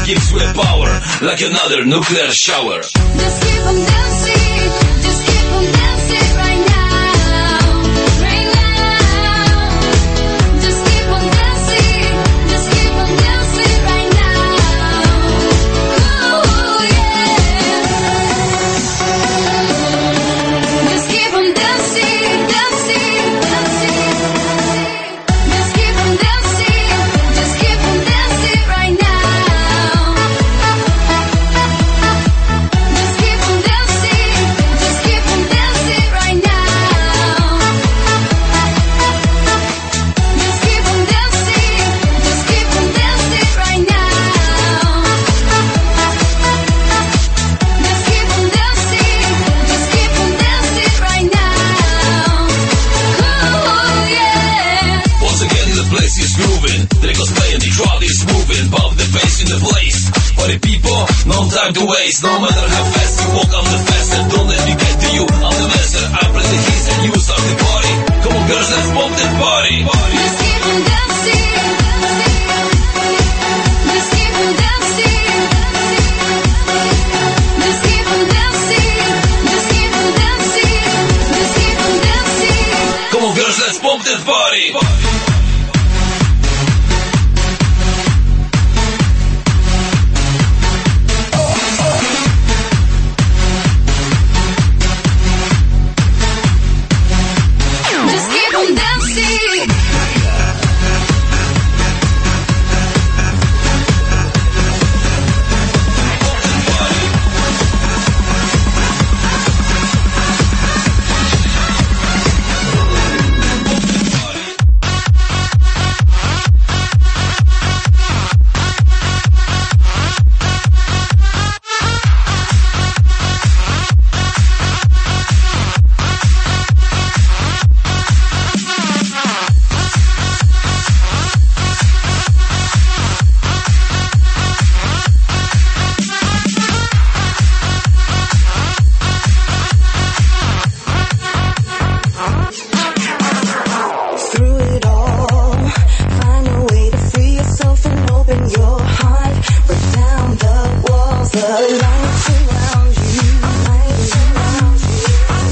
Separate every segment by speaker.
Speaker 1: gives you a power like another nuclear shower.
Speaker 2: Just keep on dancing, just keep on dancing right now, right now. Just keep on dancing, just keep on dancing right now. Ooh, yeah. Just keep on dancing, dancing, dancing. Just keep on dancing, just keep on dancing right now. Just keep on dancing, just keep on dancing right now. Just keep on dancing, just keep on dancing right now. Just keep on dancing, just keep on dancing right now. Ooh, yeah.
Speaker 1: Once again the place is grooving, the record's playing, the crowd is moving, bob the bass in the place. Party people, no time to waste, no matter how fast you walk, I'm the faster. Don't let me get to you, I'm the master. I play the hits and you start the party. Come on girls, let's bump that party.
Speaker 2: Just keep on dancing. Just keep on dancing. Just keep on dancing. Just keep on dancing. Just keep on dancing.
Speaker 1: Come on girls, let's bump that party.
Speaker 2: Just keep on dancing.
Speaker 3: Through it all, find a way to free yourself and open your heart. Break down the walls, the lights around you, lights around you.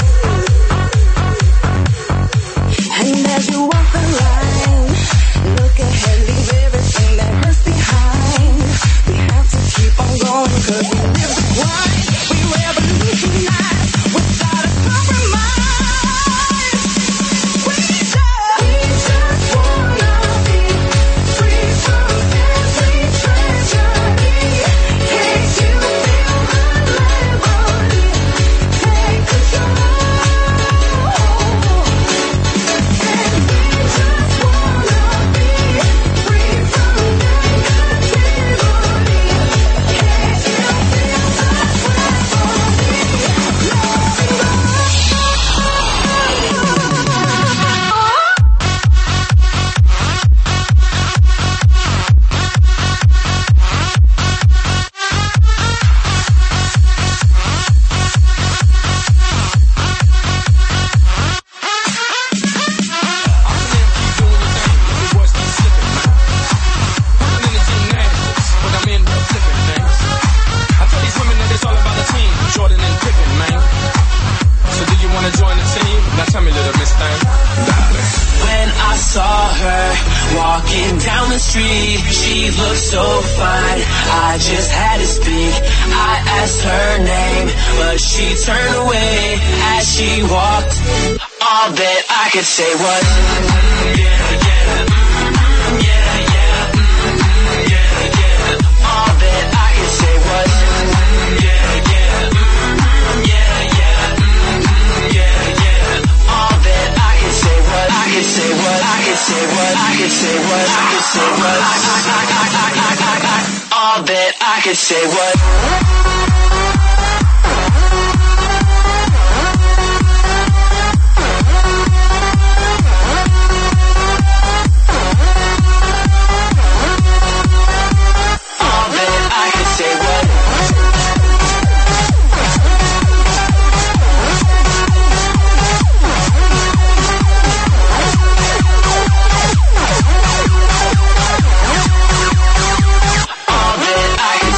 Speaker 3: And as you walk the line, look ahead, leave everything that hurts behind. We have to keep on going, 'cause we live the grind. We revolutionize without a compromise. We just wanna be free from every tragedy. Can't you feel unraveling? Take control. And we just wanna be free from negativity. Can't you feel
Speaker 4: When I saw her walking down the street, she looked so fine, I just had to speak. I asked her name, but she turned away as she walked. All that I could say was, yeah, yeah, yeah, yeah, yeah. All that I could say was, yeah, yeah, yeah, yeah, yeah, yeah. All that I could say was, I could say what, I could say what, I could say what, I could say what, all that I could say was. All that I could say was. All that I could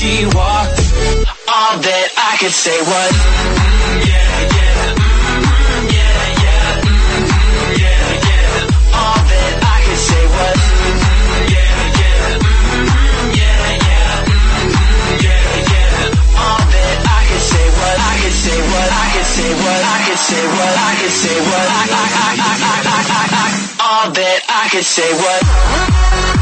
Speaker 4: she walked, all that I could say was, yeah, yeah, yeah, yeah, yeah, yeah. All that I could say was, yeah, yeah, yeah, yeah, yeah, yeah. All that I could say was, I could say what, I could say what, I could say what, I could say what, all that I could say was.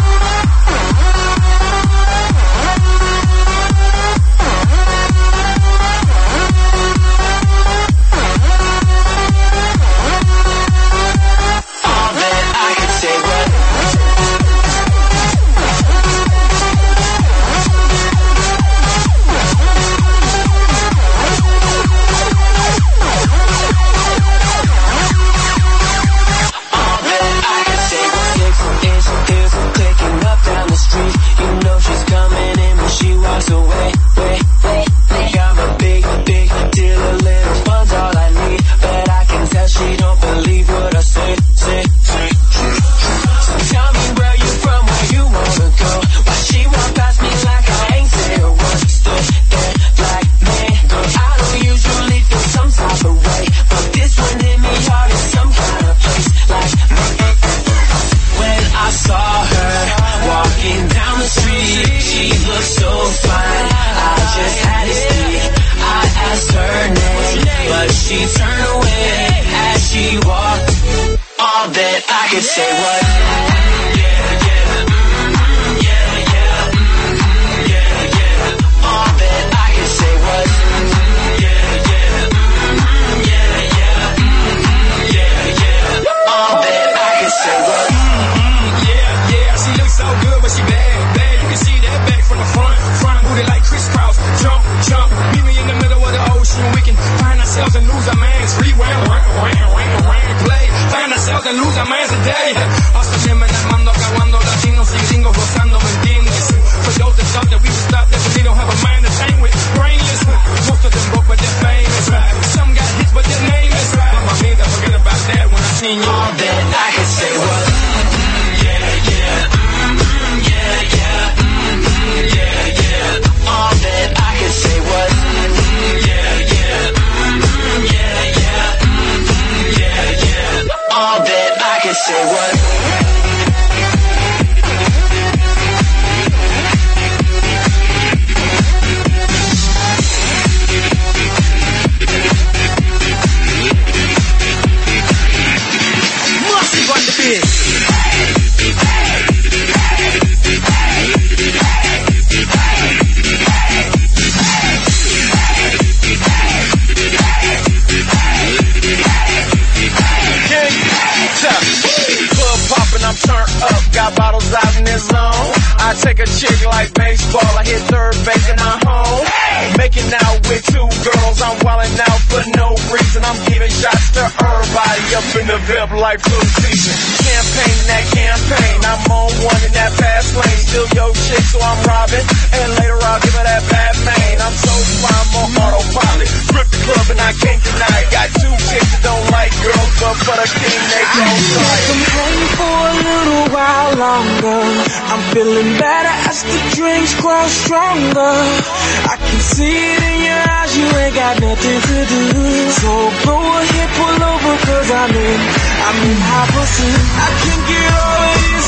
Speaker 5: Life full season. Campaign that campaign. I'm on one in that fast lane. Still yo chick, so I'm robbing. And later I'll give her that bad pain. I'm so fine, I'm on autopilot. Rip the club and I can't deny it. Got two chicks that don't like girls, but for the king they gon' fight.
Speaker 6: I'm hanging for a little while longer. I'm feeling better as the drinks grow stronger. I can see it in your eyes, you ain't got nothing to do. So go ahead, pull over, cause I'm in high pursuit. I can't get over this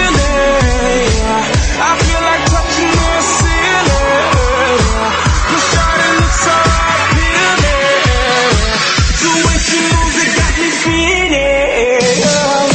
Speaker 6: feeling. I feel like touching the ceiling. Your shawty looks so appealing. The way she moves, it got me feeling.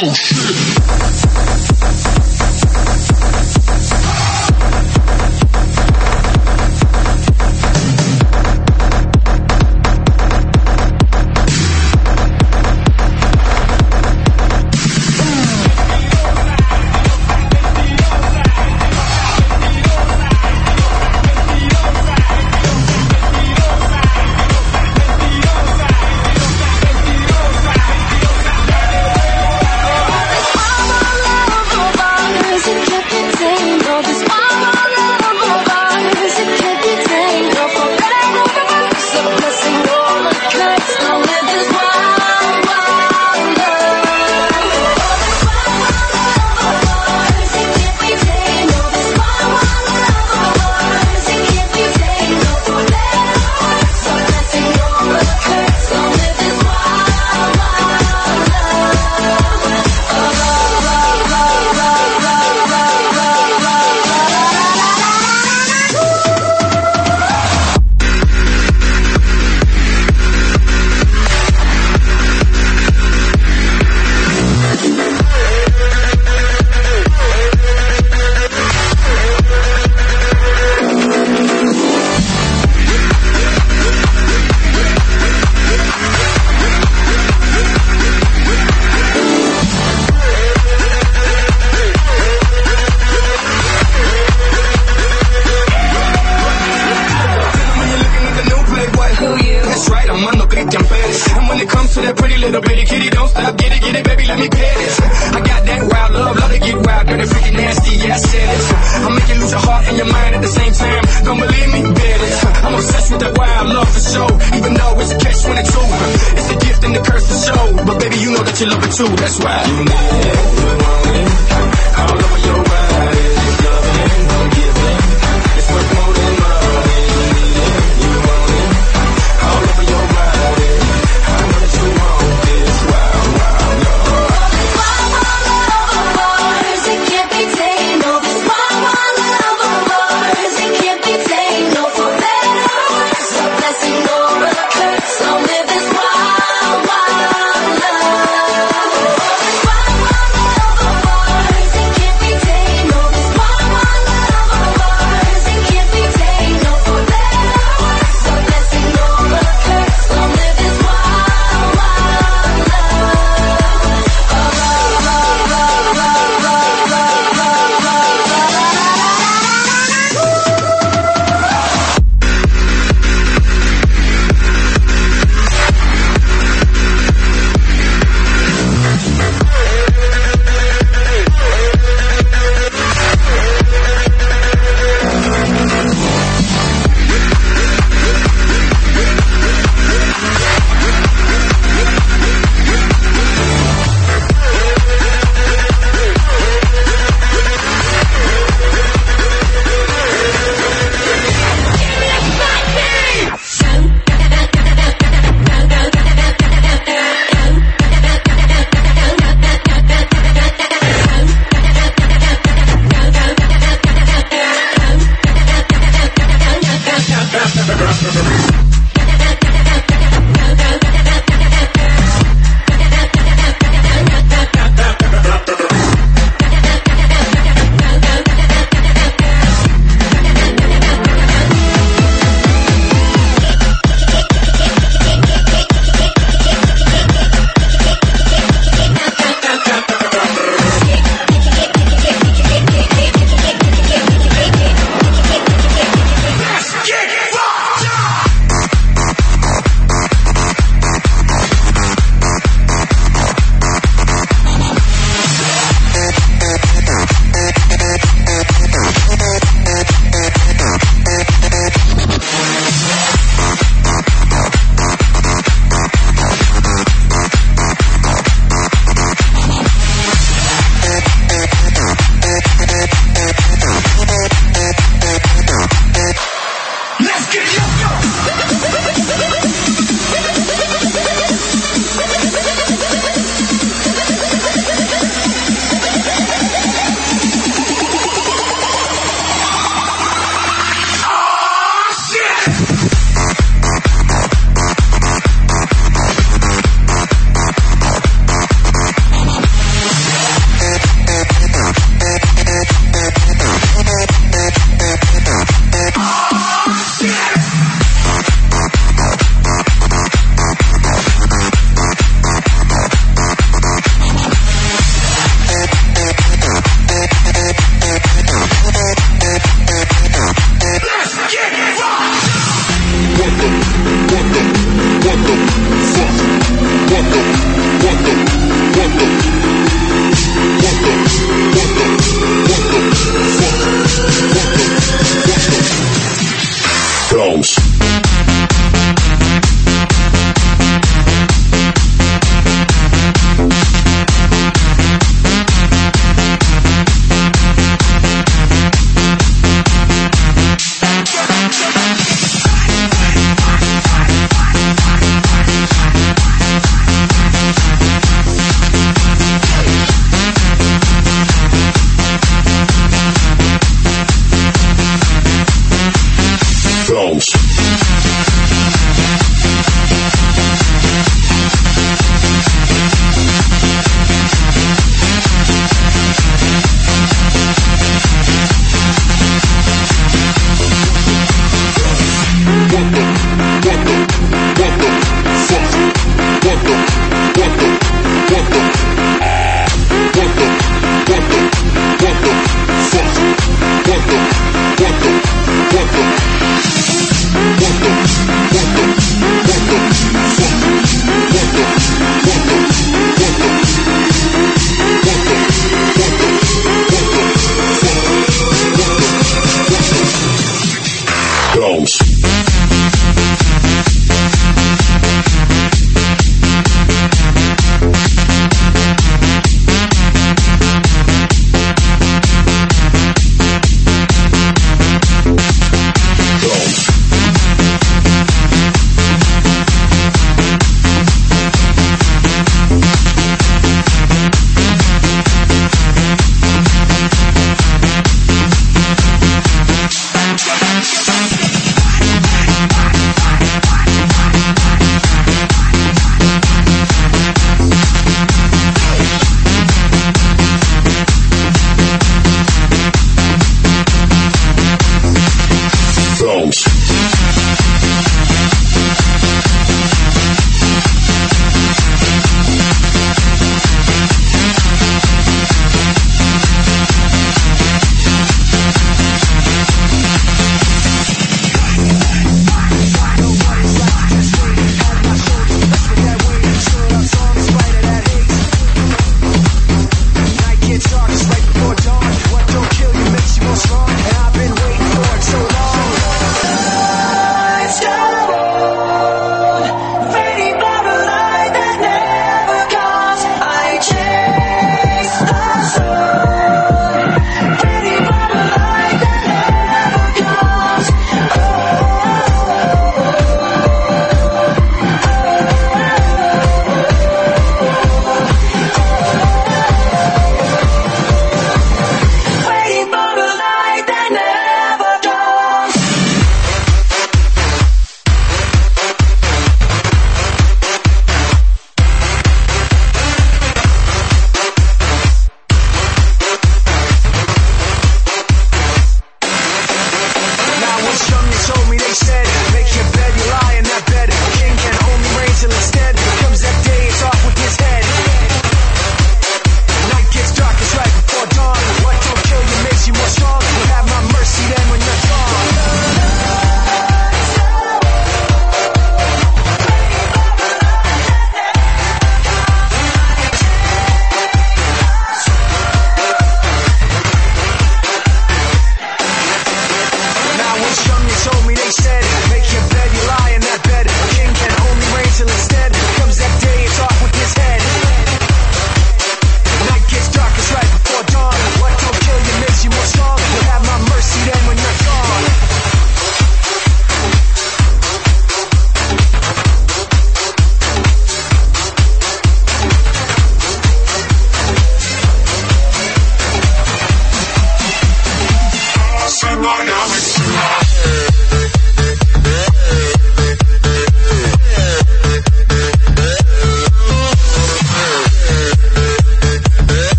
Speaker 1: Oh shit. That's why you need it, you want it. All over your body, it's loving, I'm giving. It's worth more than money. You need it, you want it. All over your body, I know that you want this. Wow, wow, love.
Speaker 2: This wild, wild love of ours, it can't be tamed. No, this wild, wild love of ours, it can't be tamed. No, for better or worse, a blessing or a curse. Long live this wild, wild love.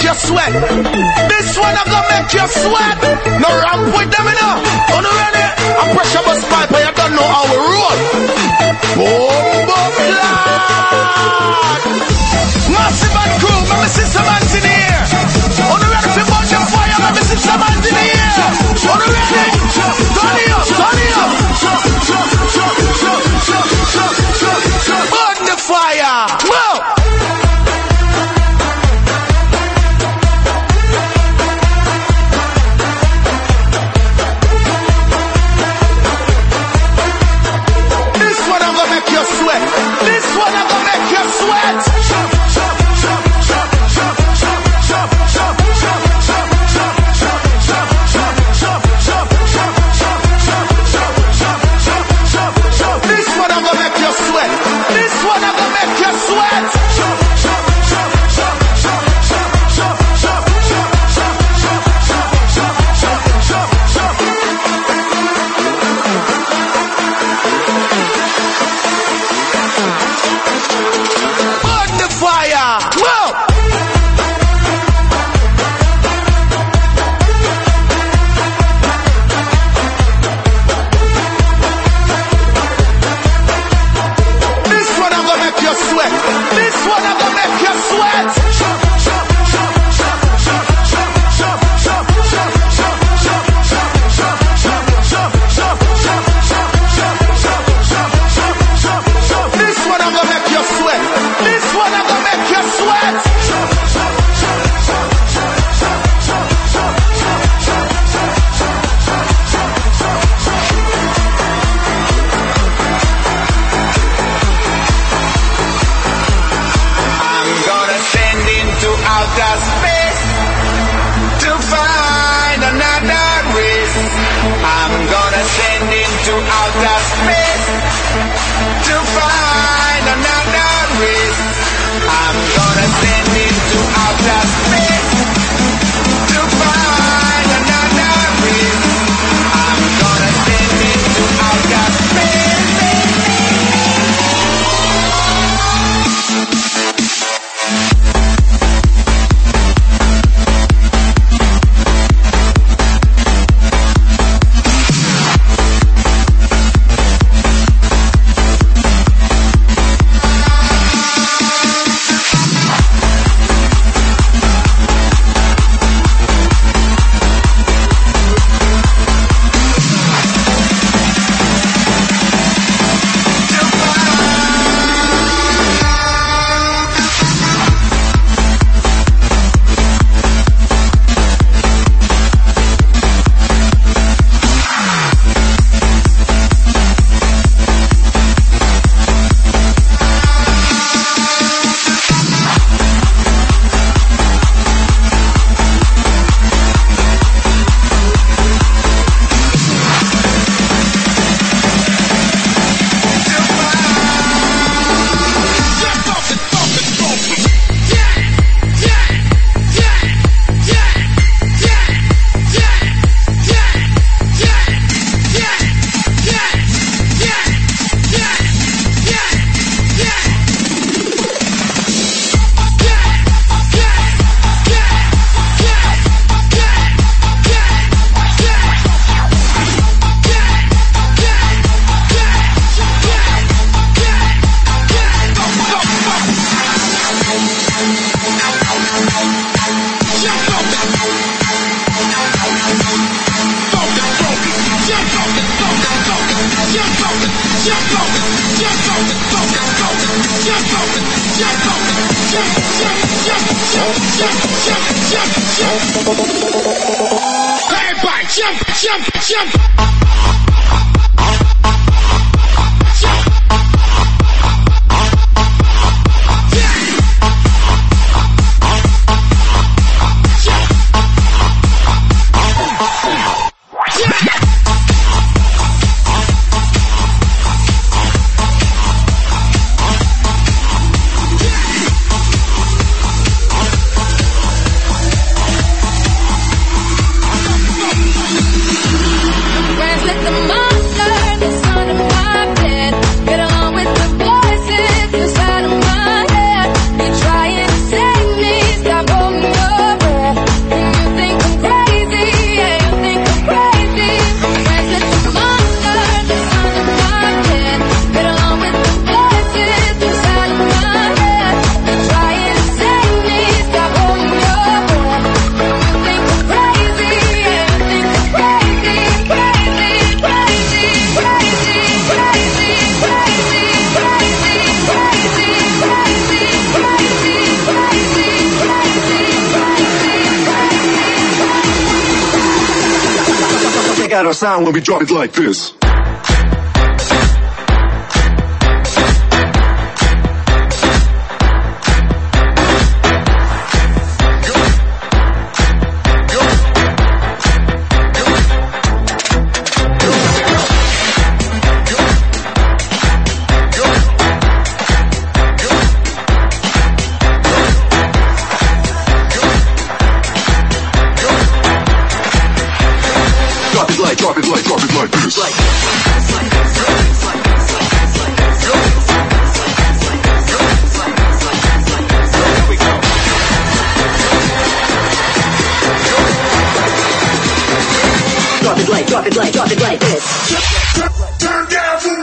Speaker 5: you sweat. This one I'm gonna make you sweat. No ramp with them enough. On the ready? I'm pressure bus pipe and you don't know how we roll. Boom, blood. Massive and crew, let me see some hands in the air. On the ready for bunch of fire, let me see some hands in the air. On the ready? Turn it up, turn it up. Burn the fire. Whoa. Sweat. This one I'm gonna make you sweat. This one I'm gonna make you sweat. This one I'm gonna make you sweat.
Speaker 7: Everybody jump, jump, jump.
Speaker 2: Let the mob
Speaker 8: out our sound when we drop it like this. Drop it like this.
Speaker 3: Drop it like this.
Speaker 7: Turn down for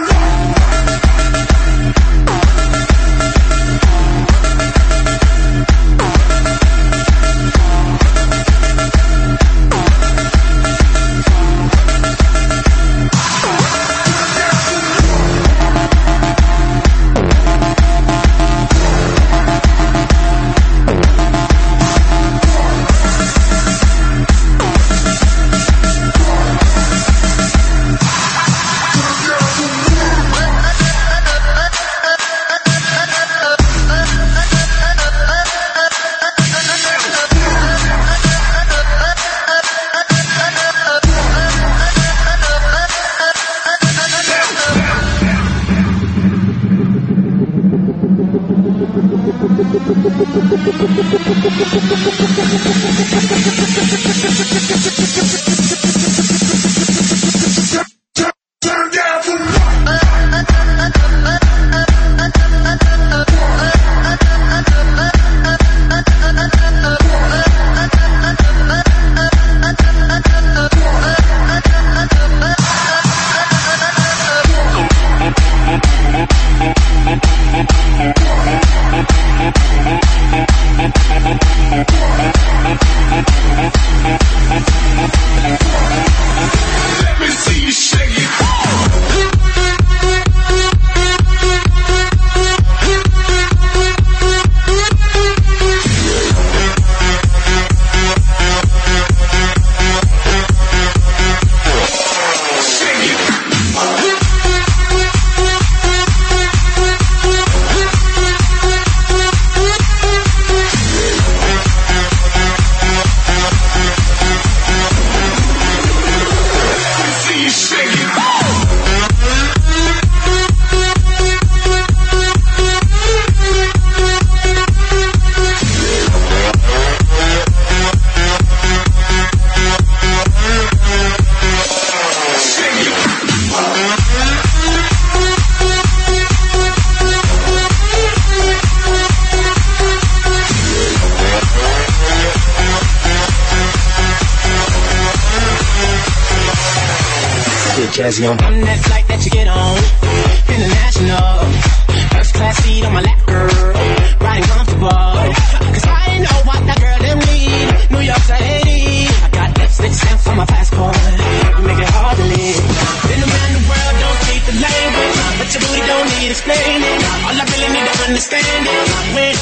Speaker 4: Jazzy on that flight that you get on, international, first class seat on my lap, girl, riding comfortable, cause I know what that girl them need, New York to Haiti, I got lipstick stamps on my passport, you make it hard to live, been around the world, don't speak the language, but your booty don't need explaining, all I really need to understand is, when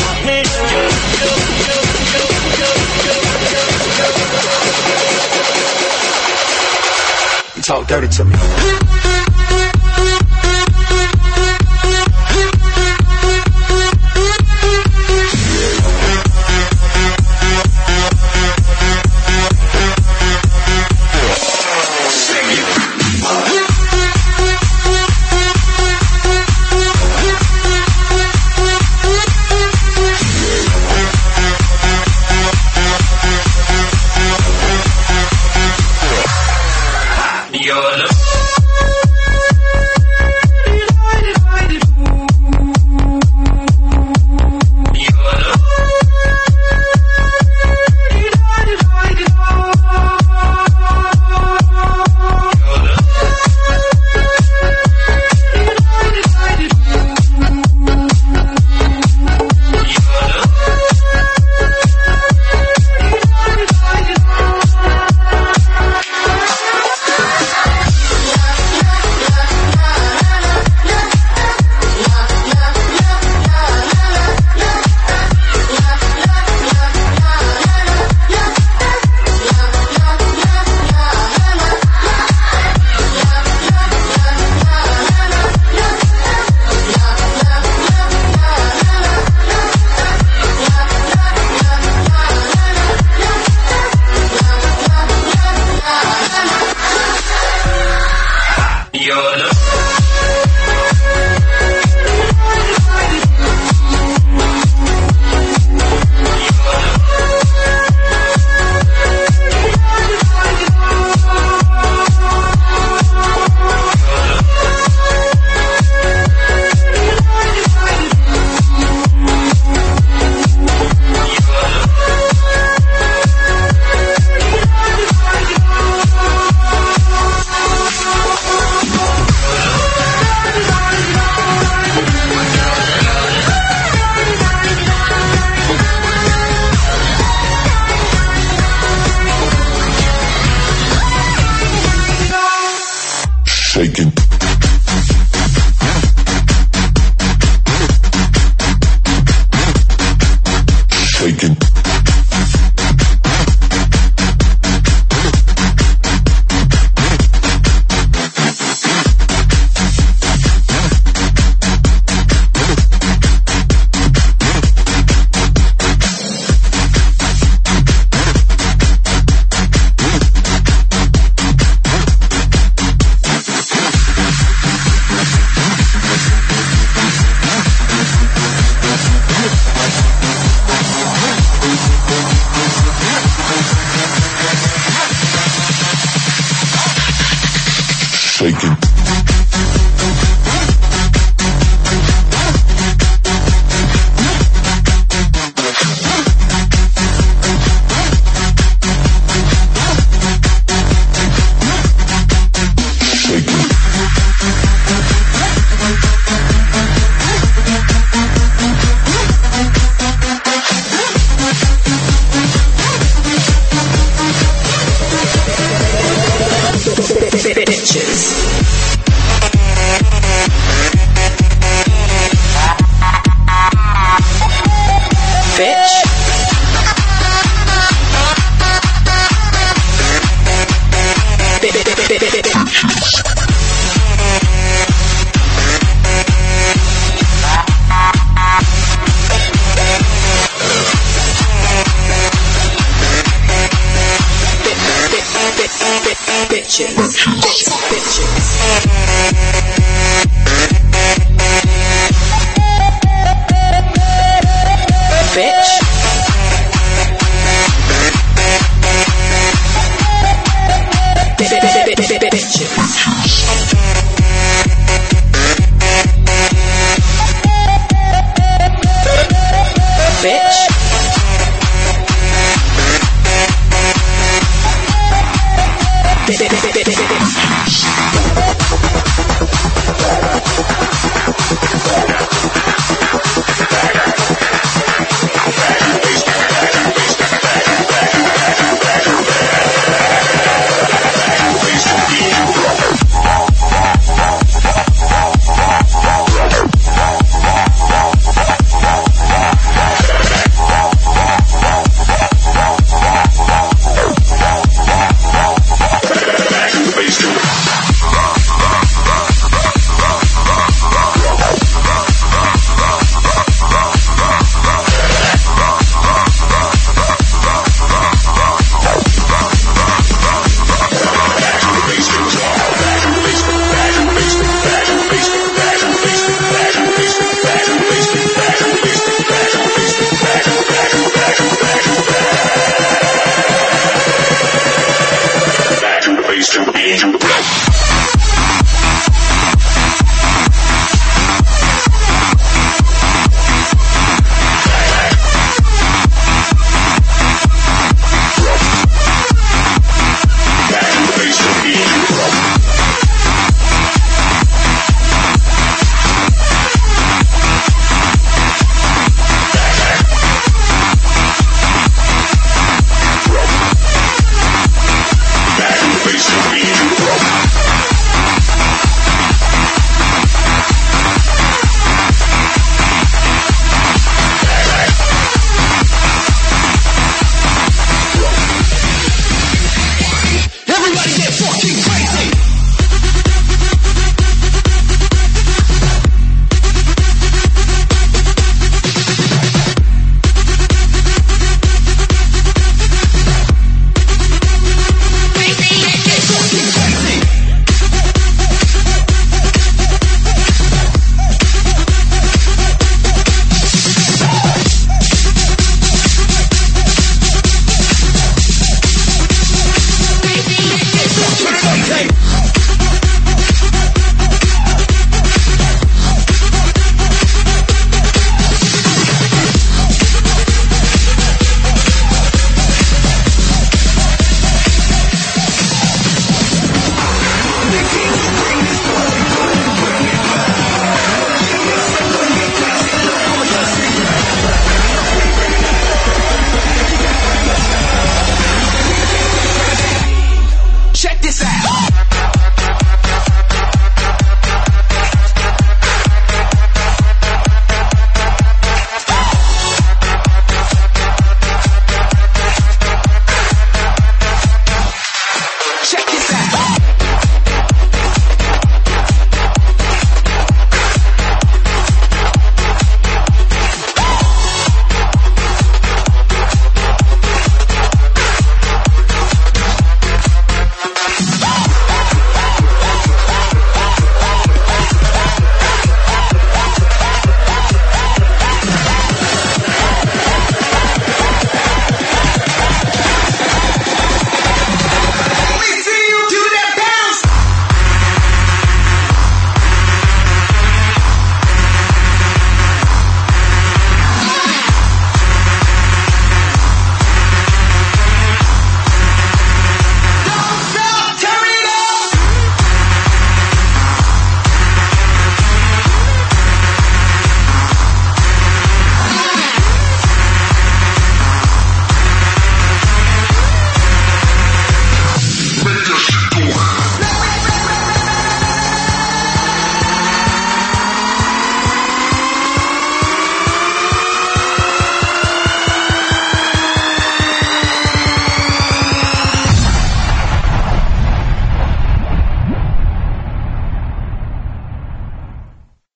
Speaker 4: you talk dirty to me.
Speaker 1: You're the
Speaker 3: Productions.